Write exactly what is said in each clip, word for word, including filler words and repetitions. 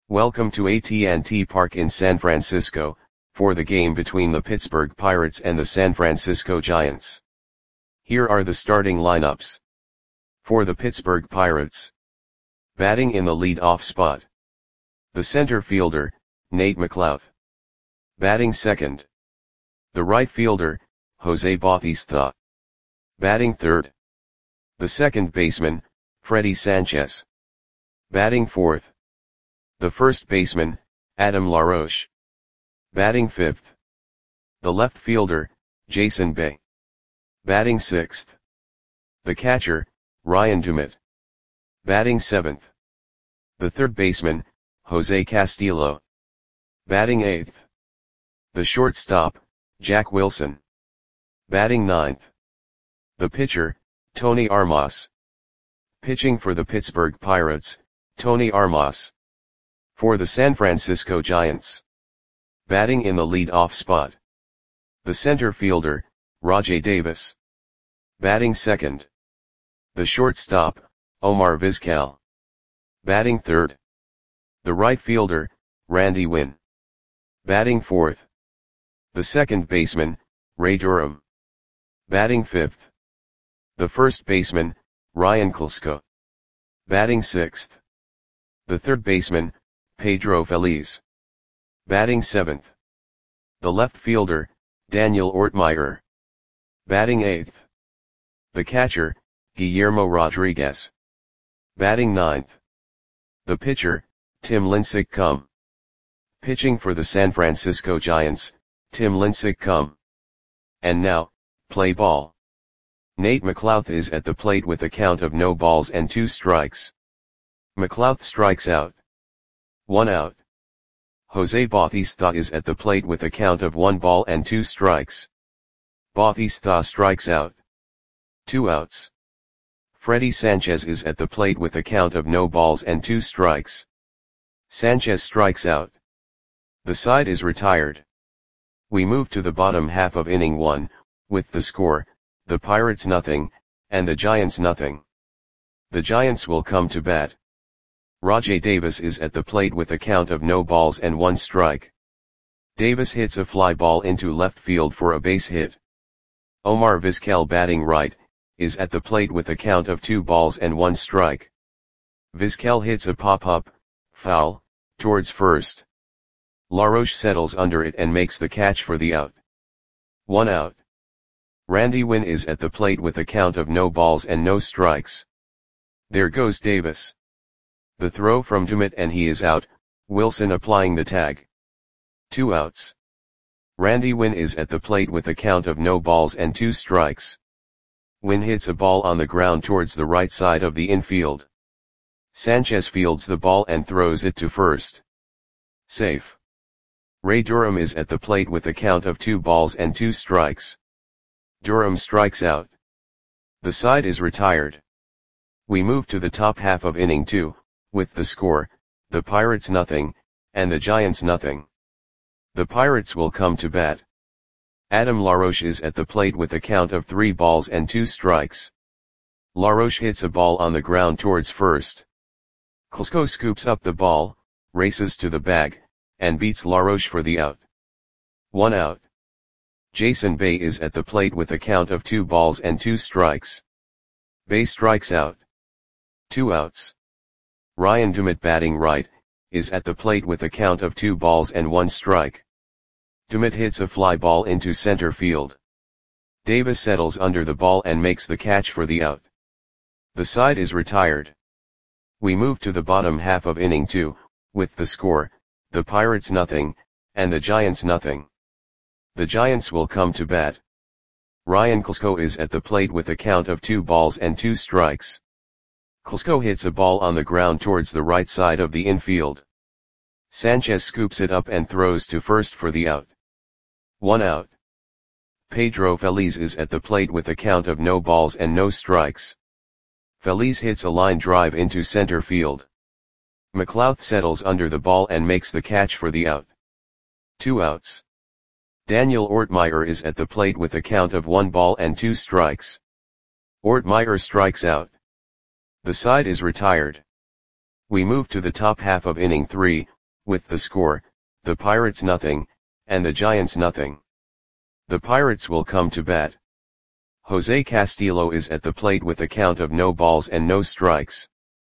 Welcome to A T and T Park in San Francisco, for the game between the Pittsburgh Pirates and the San Francisco Giants. Here are the starting lineups. For the Pittsburgh Pirates. Batting in the lead-off spot. The center fielder, Nate McLouth. Batting second. The right fielder, Jose Bautista. Batting third. The second baseman, Freddie Sanchez. Batting fourth. The first baseman, Adam LaRoche. Batting fifth. The left fielder, Jason Bay. Batting sixth. The catcher, Ryan Dumit. Batting seventh. The third baseman, Jose Castillo. Batting eighth. The shortstop, Jack Wilson. Batting ninth. The pitcher, Tony Armas. Pitching for the Pittsburgh Pirates, Tony Armas. For the San Francisco Giants. Batting in the lead-off spot. The center fielder, Rajai Davis. Batting second. The shortstop, Omar Vizquel. Batting third. The right fielder, Randy Winn. Batting fourth. The second baseman, Ray Durham. Batting fifth. The first baseman, Ryan Klesko. Batting sixth. The third baseman, Pedro Feliz. Batting seventh. The left fielder, Daniel Ortmeyer. Batting eighth. The catcher, Guillermo Rodriguez. Batting ninth. The pitcher, Tim Lincecum. Pitching for the San Francisco Giants, Tim Lincecum. And now, play ball. Nate McLouth is at the plate with a count of no balls and two strikes. McLouth strikes out. One out. Jose Bautista is at the plate with a count of one ball and two strikes. Bautista strikes out. Two outs. Freddie Sanchez is at the plate with a count of no balls and two strikes. Sanchez strikes out. The side is retired. We move to the bottom half of inning one, with the score, the Pirates nothing, and the Giants nothing. The Giants will come to bat. Rajai Davis is at the plate with a count of no balls and one strike. Davis hits a fly ball into left field for a base hit. Omar Vizquel, batting right, is at the plate with a count of two balls and one strike. Vizquel hits a pop-up, foul, towards first. LaRoche settles under it and makes the catch for the out. One out. Randy Winn is at the plate with a count of no balls and no strikes. There goes Davis. The throw from Dumit and he is out, Wilson applying the tag. Two outs. Randy Winn is at the plate with a count of no balls and two strikes. Winn hits a ball on the ground towards the right side of the infield. Sanchez fields the ball and throws it to first. Safe. Ray Durham is at the plate with a count of two balls and two strikes. Durham strikes out. The side is retired. We move to the top half of inning two, with the score, the Pirates nothing, and the Giants nothing. The Pirates will come to bat. Adam LaRoche is at the plate with a count of three balls and two strikes. LaRoche hits a ball on the ground towards first. Klesko scoops up the ball, races to the bag, and beats LaRoche for the out. One out. Jason Bay is at the plate with a count of two balls and two strikes. Bay strikes out. Two outs. Ryan Dumit, batting right, is at the plate with a count of two balls and one strike. Dumit hits a fly ball into center field. Davis settles under the ball and makes the catch for the out. The side is retired. We move to the bottom half of inning two, with the score, the Pirates nothing, and the Giants nothing. The Giants will come to bat. Ryan Klesko is at the plate with a count of two balls and two strikes. Klesko hits a ball on the ground towards the right side of the infield. Sanchez scoops it up and throws to first for the out. One out. Pedro Feliz is at the plate with a count of no balls and no strikes. Feliz hits a line drive into center field. McLouth settles under the ball and makes the catch for the out. Two outs. Daniel Ortmeyer is at the plate with a count of one ball and two strikes. Ortmeyer strikes out. The side is retired. We move to the top half of inning three, with the score, the Pirates nothing, and the Giants nothing. The Pirates will come to bat. Jose Castillo is at the plate with a count of no balls and no strikes.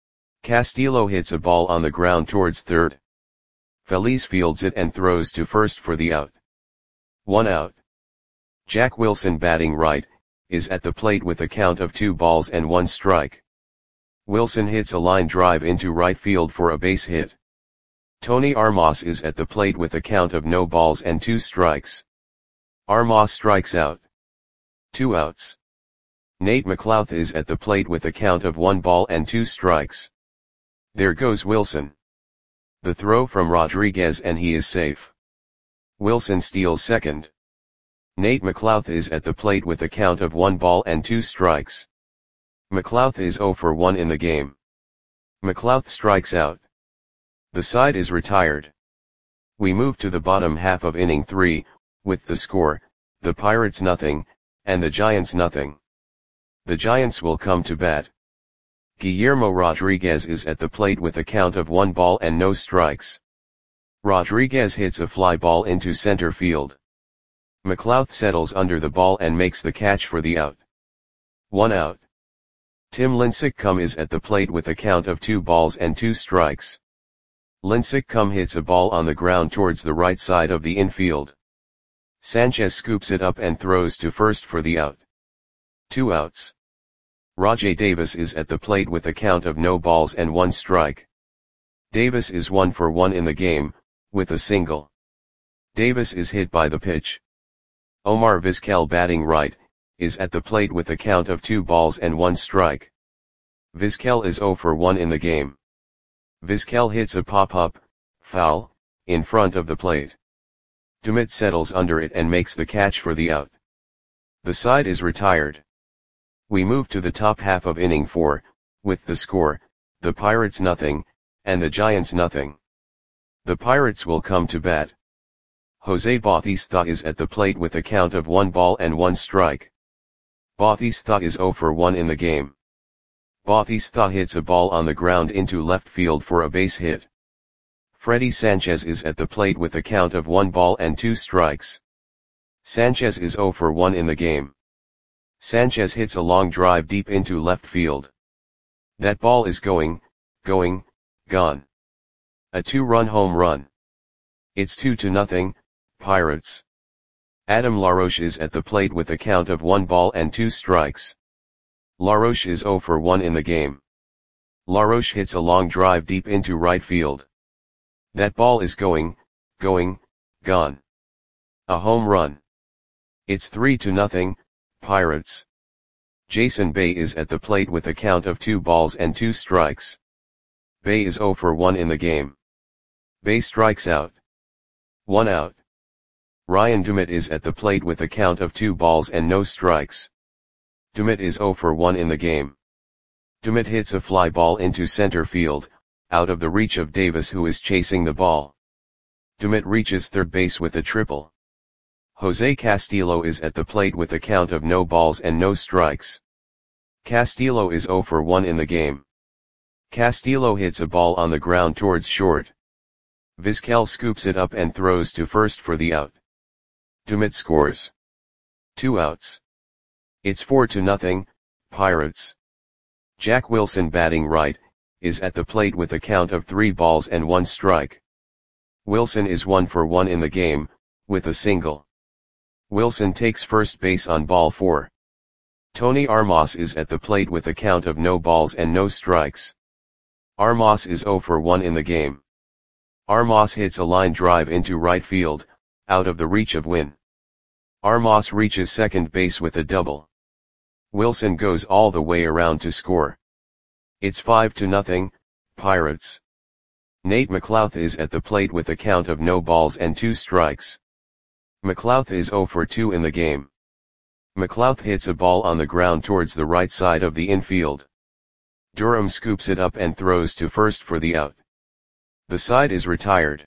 Castillo hits a ball on the ground towards third. Feliz fields it and throws to first for the out. One out. Jack Wilson, batting right, is at the plate with a count of two balls and one strike. Wilson hits a line drive into right field for a base hit. Tony Armas is at the plate with a count of no balls and two strikes. Armas strikes out. Two outs. Nate McLouth is at the plate with a count of one ball and two strikes. There goes Wilson. The throw from Rodriguez and he is safe. Wilson steals second. Nate McLouth is at the plate with a count of one ball and two strikes. McLouth is oh for one in the game. McLouth strikes out. The side is retired. We move to the bottom half of inning three, with the score, the Pirates nothing, and the Giants nothing. The Giants will come to bat. Guillermo Rodriguez is at the plate with a count of one ball and no strikes. Rodriguez hits a fly ball into center field. McLouth settles under the ball and makes the catch for the out. One out. Tim Lincecum is at the plate with a count of two balls and two strikes. Lincecum hits a ball on the ground towards the right side of the infield. Sanchez scoops it up and throws to first for the out. Two outs. Rajai Davis is at the plate with a count of no balls and one strike. Davis is one for one in the game, with a single. Davis is hit by the pitch. Omar Vizquel, batting right, is at the plate with a count of two balls and one strike. Vizquel is oh for one in the game. Vizquel hits a pop-up, foul, in front of the plate. Dumit settles under it and makes the catch for the out. The side is retired. We move to the top half of inning four, with the score, the Pirates nothing, and the Giants nothing. The Pirates will come to bat. Jose Bautista is at the plate with a count of one ball and one strike. Bautista is oh for one in the game. Bautista hits a ball on the ground into left field for a base hit. Freddy Sanchez is at the plate with a count of one ball and two strikes. Sanchez is oh for one in the game. Sanchez hits a long drive deep into left field. That ball is going, going, gone. A two-run home run. It's two to nothing, Pirates. Adam LaRoche is at the plate with a count of one ball and two strikes. LaRoche is oh for one in the game. LaRoche hits a long drive deep into right field. That ball is going, going, gone. A home run. It's three to nothing, Pirates. Jason Bay is at the plate with a count of two balls and two strikes. Bay is oh for one in the game. Bay strikes out. One out. Ryan Dumit is at the plate with a count of two balls and no strikes. Dumit is oh for one in the game. Dumit hits a fly ball into center field, out of the reach of Davis, who is chasing the ball. Dumit reaches third base with a triple. Jose Castillo is at the plate with a count of no balls and no strikes. Castillo is oh for one in the game. Castillo hits a ball on the ground towards short. Vizquel scoops it up and throws to first for the out. Dumit scores. Two outs. It's four to nothing, Pirates. Jack Wilson, batting right, is at the plate with a count of three balls and one strike. Wilson is one for one in the game, with a single. Wilson takes first base on ball four. Tony Armas is at the plate with a count of no balls and no strikes. Armas is oh for one in the game. Armas hits a line drive into right field, out of the reach of Wynn. Armas reaches second base with a double. Wilson goes all the way around to score. It's five to nothing, Pirates. Nate McLouth is at the plate with a count of no balls and two strikes. McLouth is oh for two in the game. McLouth hits a ball on the ground towards the right side of the infield. Durham scoops it up and throws to first for the out. The side is retired.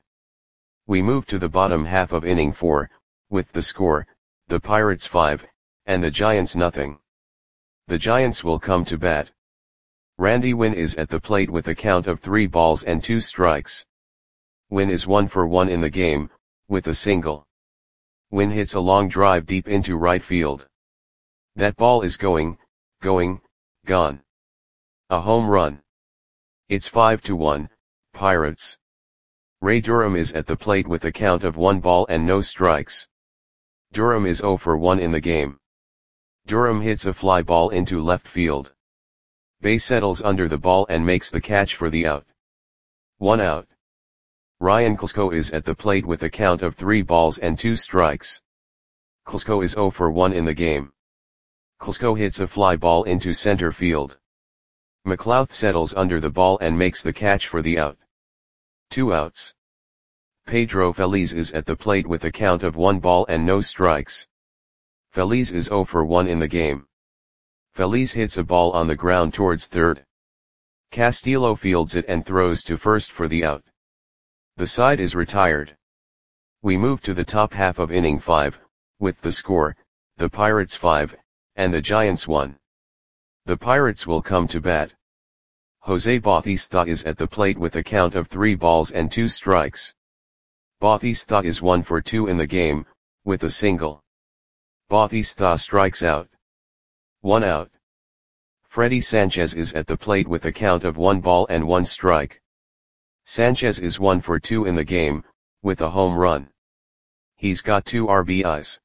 We move to the bottom half of inning four, with the score, the Pirates five, and the Giants nothing. The Giants will come to bat. Randy Wynn is at the plate with a count of three balls and two strikes. Win is one for one in the game, with a single. Win hits a long drive deep into right field. That ball is going, going, gone. A home run. It's five to one, Pirates. Ray Durham is at the plate with a count of one ball and no strikes. Durham is zero for one in the game. Durham hits a fly ball into left field. Bay settles under the ball and makes the catch for the out. One out. Ryan Klesko is at the plate with a count of three balls and two strikes. Klesko is zero for one in the game. Klesko hits a fly ball into center field. McLeod settles under the ball and makes the catch for the out. Two outs. Pedro Feliz is at the plate with a count of one ball and no strikes. Feliz is zero for one in the game. Feliz hits a ball on the ground towards third. Castillo fields it and throws to first for the out. The side is retired. We move to the top half of inning five, with the score, the Pirates five, and the Giants one. The Pirates will come to bat. Jose Bautista is at the plate with a count of three balls and two strikes. Bautista is one for two in the game, with a single. Bautista strikes out. One out. Freddy Sanchez is at the plate with a count of one ball and one strike. Sanchez is one for two in the game, with a home run. He's got two R B Is.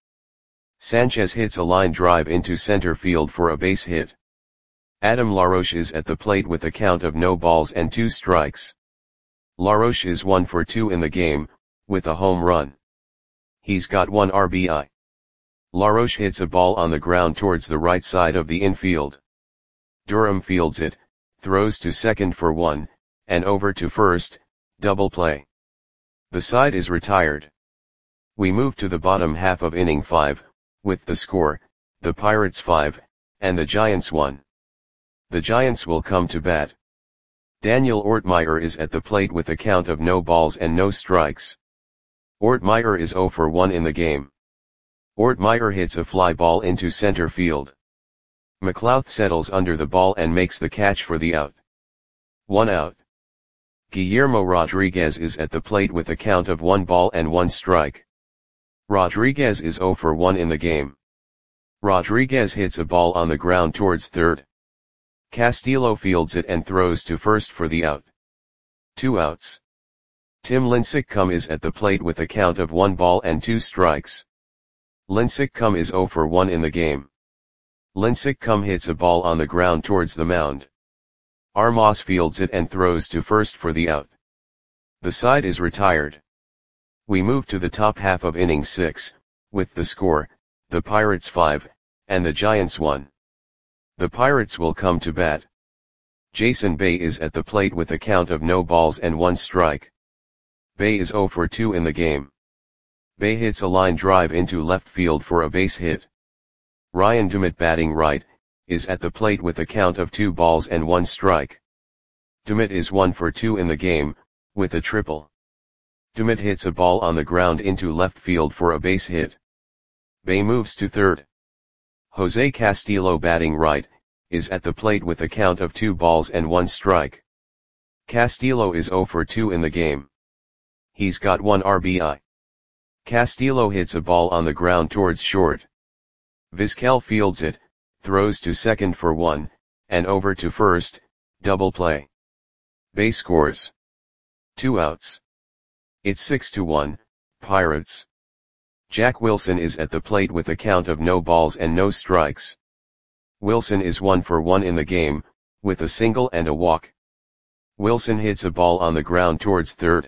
Sanchez hits a line drive into center field for a base hit. Adam LaRoche is at the plate with a count of no balls and two strikes. LaRoche is one for two in the game, with a home run. He's got one R B I. LaRoche hits a ball on the ground towards the right side of the infield. Durham fields it, throws to second for one, and over to first, double play. The side is retired. We move to the bottom half of inning five, with the score, the Pirates five, and the Giants one. The Giants will come to bat. Daniel Ortmeyer is at the plate with a count of no balls and no strikes. Ortmeyer is zero for one in the game. Ortmeyer hits a fly ball into center field. McLeod settles under the ball and makes the catch for the out. One out. Guillermo Rodriguez is at the plate with a count of one ball and one strike. Rodriguez is zero for one in the game. Rodriguez hits a ball on the ground towards third. Castillo fields it and throws to first for the out. Two outs. Tim Lincecum is at the plate with a count of one ball and two strikes. Lincecum is zero for one in the game. Lincecum hits a ball on the ground towards the mound. Armas fields it and throws to first for the out. The side is retired. We move to the top half of inning six, with the score, the Pirates five, and the Giants one. The Pirates will come to bat. Jason Bay is at the plate with a count of no balls and one strike. Bay is zero for two in the game. Bay hits a line drive into left field for a base hit. Ryan Dumit, batting right, is at the plate with a count of two balls and one strike. Dumit is one for two in the game, with a triple. Dumit hits a ball on the ground into left field for a base hit. Bay moves to third. Jose Castillo, batting right, is at the plate with a count of two balls and one strike. Castillo is zero for two in the game. He's got one R B I. Castillo hits a ball on the ground towards short. Vizquel fields it, throws to second for one, and over to first, double play. Bay scores. Two outs. It's six to one, Pirates. Jack Wilson is at the plate with a count of no balls and no strikes. Wilson is one for one in the game, with a single and a walk. Wilson hits a ball on the ground towards third.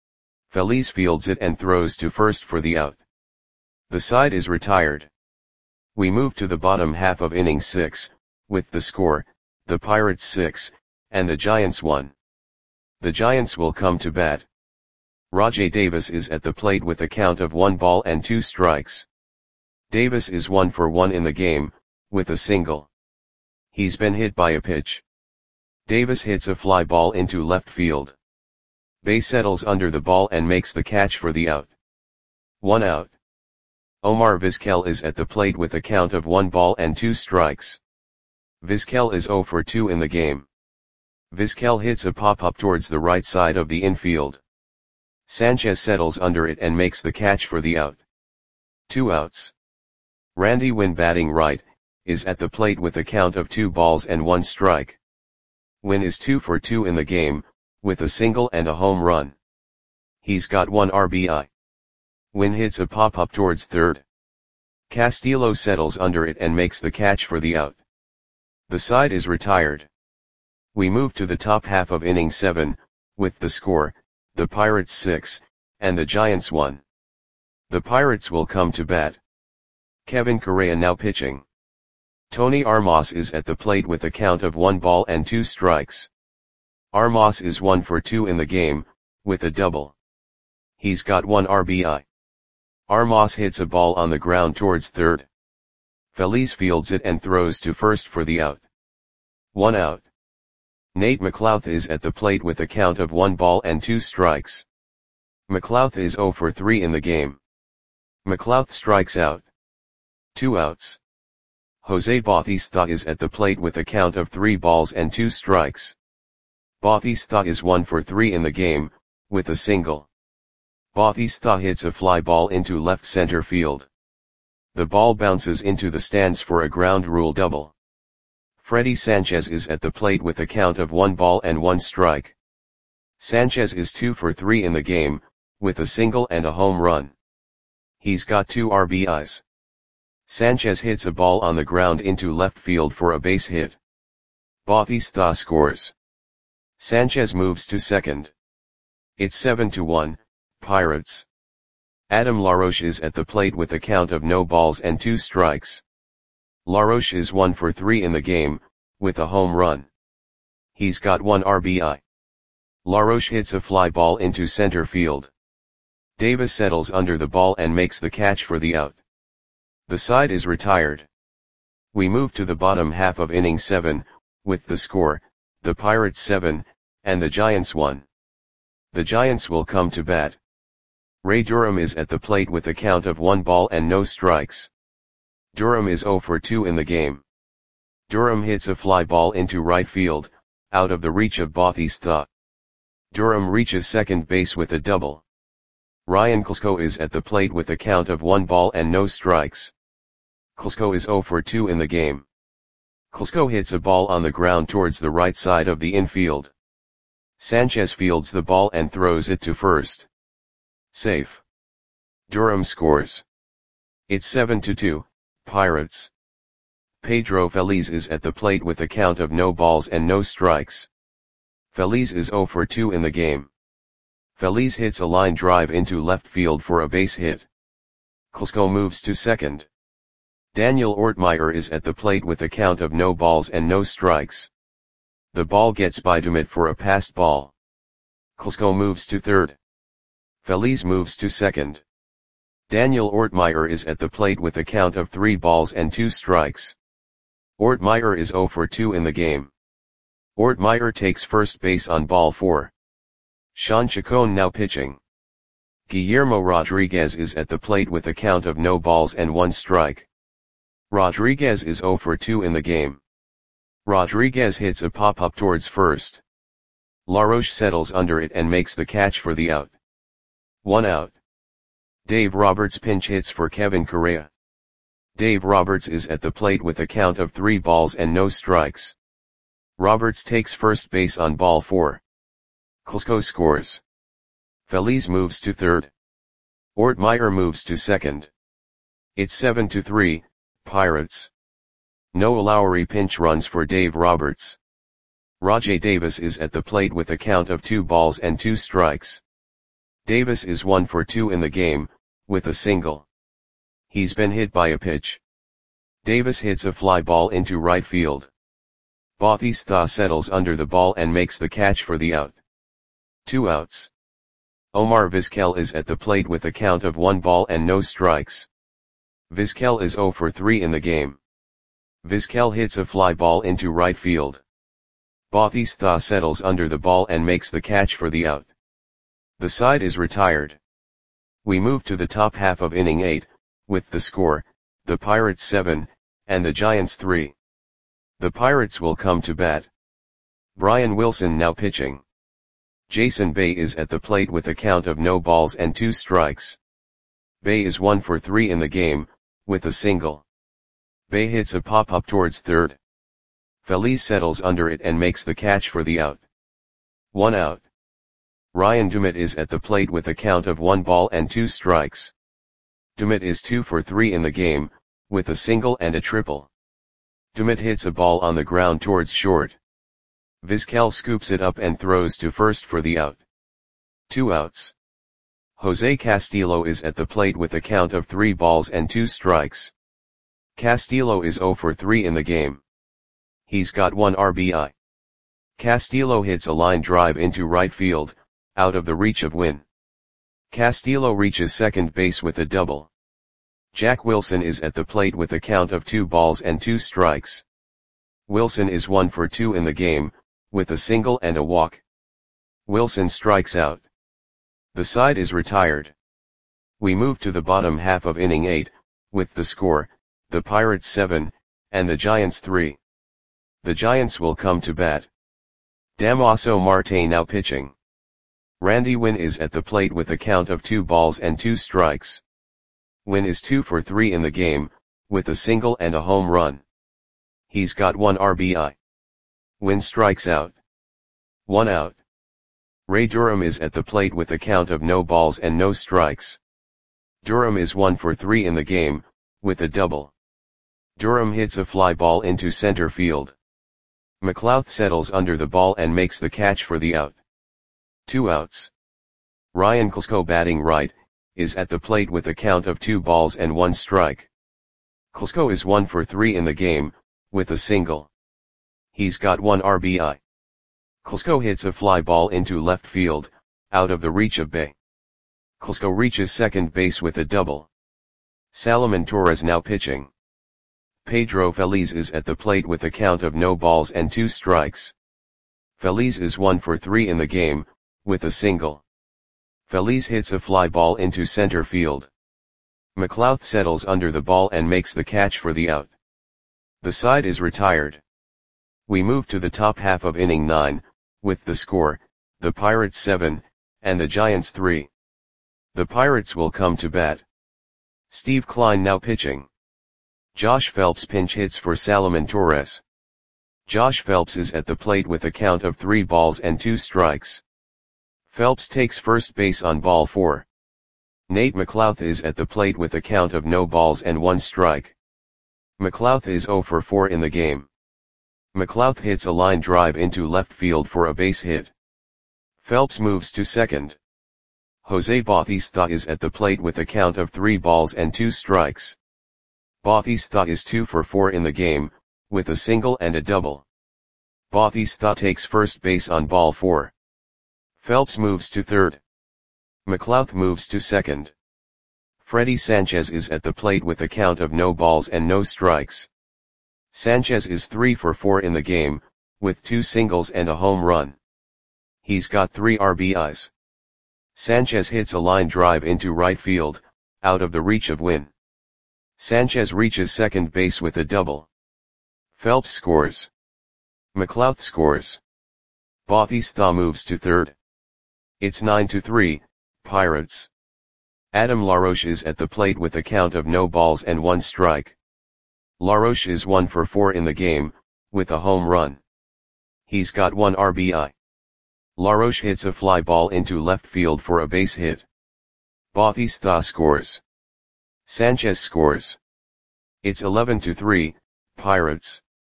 Feliz fields it and throws to first for the out. The side is retired. We move to the bottom half of inning six, with the score, the Pirates six, and the Giants one. The Giants will come to bat. Rajai Davis is at the plate with a count of one ball and two strikes. Davis is one for one in the game, with a single. He's been hit by a pitch. Davis hits a fly ball into left field. Bay settles under the ball and makes the catch for the out. One out. Omar Vizquel is at the plate with a count of one ball and two strikes. Vizquel is zero for two in the game. Vizquel hits a pop-up towards the right side of the infield. Sanchez settles under it and makes the catch for the out. Two outs. Randy Winn, batting right, is at the plate with a count of two balls and one strike. Winn is two for two in the game, with a single and a home run. He's got one R B I. Winn hits a pop-up towards third. Castillo settles under it and makes the catch for the out. The side is retired. We move to the top half of inning seven, with the score, the Pirates six, and the Giants one. The Pirates will come to bat. Kevin Correa now pitching. Tony Armas is at the plate with a count of one ball and two strikes. Armas is one for two in the game, with a double. He's got one R B I. Armas hits a ball on the ground towards third. Feliz fields it and throws to first for the out. One out. Nate McLouth is at the plate with a count of one ball and two strikes. McLouth is zero for three in the game. McLouth strikes out. Two outs. Jose Bautista is at the plate with a count of three balls and two strikes. Bautista is one for three in the game, with a single. Bautista hits a fly ball into left center field. The ball bounces into the stands for a ground rule double. Freddy Sanchez is at the plate with a count of one ball and one strike. Sanchez is two for three in the game, with a single and a home run. He's got two R B Is. Sanchez hits a ball on the ground into left field for a base hit. Bautista scores. Sanchez moves to second. It's seven to one, Pirates. Adam LaRoche is at the plate with a count of no balls and two strikes. LaRoche is one for three in the game, with a home run. He's got one R B I. LaRoche hits a fly ball into center field. Davis settles under the ball and makes the catch for the out. The side is retired. We move to the bottom half of inning seven, with the score, the Pirates seven, and the Giants one. The Giants will come to bat. Ray Durham is at the plate with a count of one ball and no strikes. Durham is zero for two in the game. Durham hits a fly ball into right field, out of the reach of Bautista. Durham reaches second base with a double. Ryan Klesko is at the plate with a count of one ball and no strikes. Klesko is zero for two in the game. Klesko hits a ball on the ground towards the right side of the infield. Sanchez fields the ball and throws it to first. Safe. Durham scores. It's seven to two, Pirates. Pedro Feliz is at the plate with a count of no balls and no strikes. Feliz is zero for two in the game. Feliz hits a line drive into left field for a base hit. Klesko moves to second. Daniel Ortmeyer is at the plate with a count of no balls and no strikes. The ball gets by Dumit for a passed ball. Klesko moves to third. Feliz moves to second. Daniel Ortmeyer is at the plate with a count of three balls and two strikes. Ortmeyer is zero for two in the game. Ortmeyer takes first base on ball four. Sean Chacon now pitching. Guillermo Rodriguez is at the plate with a count of no balls and one strike. Rodriguez is zero for two in the game. Rodriguez hits a pop-up towards first. LaRoche settles under it and makes the catch for the out. One out. Dave Roberts pinch hits for Kevin Correa. Dave Roberts is at the plate with a count of three balls and no strikes. Roberts takes first base on ball four. Klesko scores. Feliz moves to third. Ortmeyer moves to second. It's seven to three, Pirates. Noah Lowry pinch runs for Dave Roberts. Rajai Davis is at the plate with a count of two balls and two strikes. Davis is one for two in the game, with a single. He's been hit by a pitch. Davis hits a fly ball into right field. Bautista settles under the ball and makes the catch for the out. Two outs. Omar Vizquel is at the plate with a count of one ball and no strikes. Vizquel is zero for three in the game. Vizquel hits a fly ball into right field. Bautista settles under the ball and makes the catch for the out. The side is retired. We move to the top half of inning eight, with the score, the Pirates seven, and the Giants three. The Pirates will come to bat. Brian Wilson now pitching. Jason Bay is at the plate with a count of no balls and two strikes. Bay is one for three in the game, with a single. Bay hits a pop-up towards third. Feliz settles under it and makes the catch for the out. One out. Ryan Dumit is at the plate with a count of one ball and two strikes. Dumit is two for three in the game, with a single and a triple. Dumit hits a ball on the ground towards short. Vizquel scoops it up and throws to first for the out. Two outs. Jose Castillo is at the plate with a count of three balls and two strikes. Castillo is zero for three in the game. He's got one R B I. Castillo hits a line drive into right field, out of the reach of Win. Castillo reaches second base with a double. Jack Wilson is at the plate with a count of two balls and two strikes. Wilson is one for two in the game, with a single and a walk. Wilson strikes out. The side is retired. We move to the bottom half of inning eight, with the score, the Pirates seven, and the Giants three. The Giants will come to bat. Damaso Marte now pitching. Randy Winn is at the plate with a count of two balls and two strikes. Winn is two for three in the game, with a single and a home run. He's got one R B I. Winn strikes out. One out. Ray Durham is at the plate with a count of no balls and no strikes. Durham is one for three in the game, with a double. Durham hits a fly ball into center field. McLouth settles under the ball and makes the catch for the out. Two outs. Ryan Klesko, batting right, is at the plate with a count of two balls and one strike. Klesko is one for three in the game, with a single. He's got one R B I. Klesko hits a fly ball into left field, out of the reach of Bay. Klesko reaches second base with a double. Salomon Torres now pitching. Pedro Feliz is at the plate with a count of no balls and two strikes. Feliz is one for three in the game, with a single. Feliz hits a fly ball into center field. McLouth settles under the ball and makes the catch for the out. The side is retired. We move to the top half of inning nine, with the score, the Pirates seven, and the Giants three. The Pirates will come to bat. Steve Klein now pitching. Josh Phelps pinch hits for Salomon Torres. Josh Phelps is at the plate with a count of three balls and two strikes. Phelps takes first base on ball four. Nate McLouth is at the plate with a count of no balls and one strike. McLouth is zero for four in the game. McLouth hits a line drive into left field for a base hit. Phelps moves to second. Jose Bautista is at the plate with a count of three balls and two strikes. Bautista is two for four in the game, with a single and a double. Bautista takes first base on ball four. Phelps moves to third. McLouth moves to second. Freddy Sanchez is at the plate with a count of no balls and no strikes. Sanchez is three for four in the game, with two singles and a home run. He's got three R B Is. Sanchez hits a line drive into right field, out of the reach of Win. Sanchez reaches second base with a double. Phelps scores. McLouth scores. Bautista moves to third. It's nine to three, Pirates. Adam LaRoche is at the plate with a count of no balls and one strike. LaRoche is one for four in the game, with a home run. He's got one R B I. LaRoche hits a fly ball into left field for a base hit. Bautista scores. Sanchez scores. It's eleven to three, Pirates.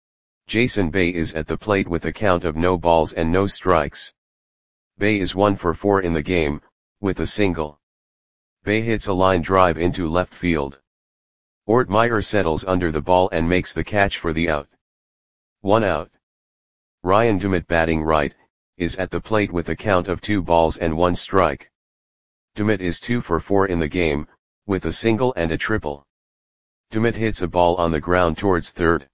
Jason Bay is at the plate with a count of no balls and no strikes. Bay is one for four in the game, with a single. Bay hits a line drive into left field. Ort Meyer settles under the ball and makes the catch for the out. One out. Ryan Dumit, batting right, is at the plate with a count of two balls and one strike. Dumit is two for four in the game, with a single and a triple. Dumit hits a ball on the ground towards third.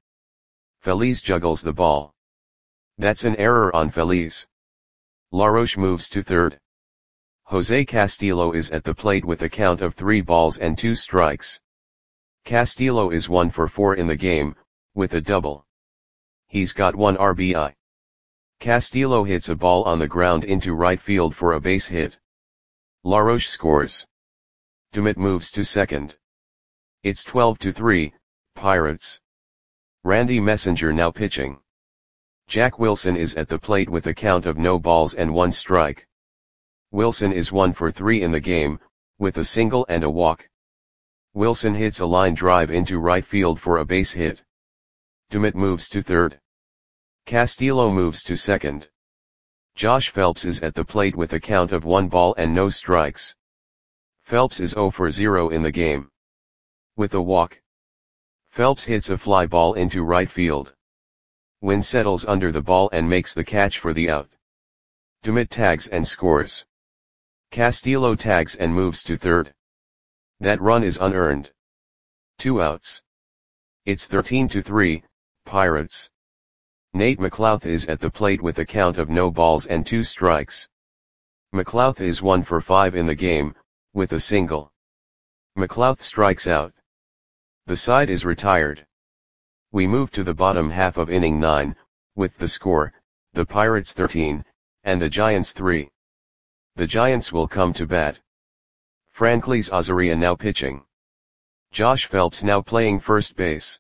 Feliz juggles the ball. That's an error on Feliz. LaRoche moves to third. Jose Castillo is at the plate with a count of three balls and two strikes. Castillo is one for four in the game, with a double. He's got one R B I. Castillo hits a ball on the ground into right field for a base hit. LaRoche scores. Dumit moves to second. It's twelve to three, Pirates. Randy Messenger now pitching. Jack Wilson is at the plate with a count of no balls and one strike. Wilson is one for three in the game, with a single and a walk. Wilson hits a line drive into right field for a base hit. Dumit moves to third. Castillo moves to second. Josh Phelps is at the plate with a count of one ball and no strikes. Phelps is zero for zero in the game. With a walk, Phelps hits a fly ball into right field. Wynn settles under the ball and makes the catch for the out. Dumit tags and scores. Castillo tags and moves to third. That run is unearned. Two outs. It's thirteen to three, Pirates. Nate McLouth is at the plate with a count of no balls and two strikes. McLouth is one for five in the game, with a single. McLouth strikes out. The side is retired. We move to the bottom half of inning nine, with the score, the Pirates thirteen, and the Giants three. The Giants will come to bat. Franklys Azaria now pitching. Josh Phelps now playing first base.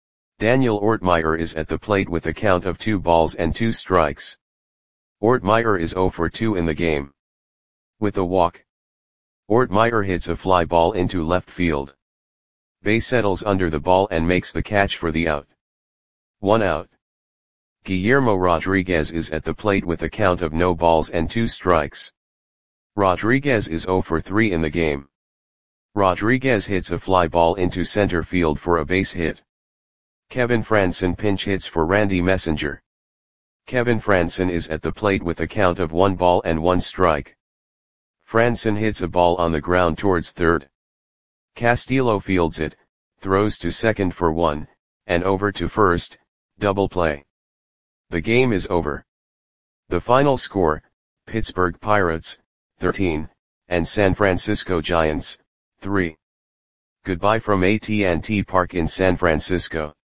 Daniel Ortmeyer is at the plate with a count of two balls and two strikes. Ortmeyer is zero for two in the game. With a walk, Ortmeyer hits a fly ball into left field. Bay settles under the ball and makes the catch for the out. One out. Guillermo Rodriguez is at the plate with a count of no balls and two strikes. Rodriguez is zero for three in the game. Rodriguez hits a fly ball into center field for a base hit. Kevin Franson pinch hits for Randy Messenger. Kevin Franson is at the plate with a count of one ball and one strike. Franson hits a ball on the ground towards third. Castillo fields it, throws to second for one, and over to first, double play. The game is over. The final score, Pittsburgh Pirates, thirteen, and San Francisco Giants, three. Goodbye from A T and T Park in San Francisco.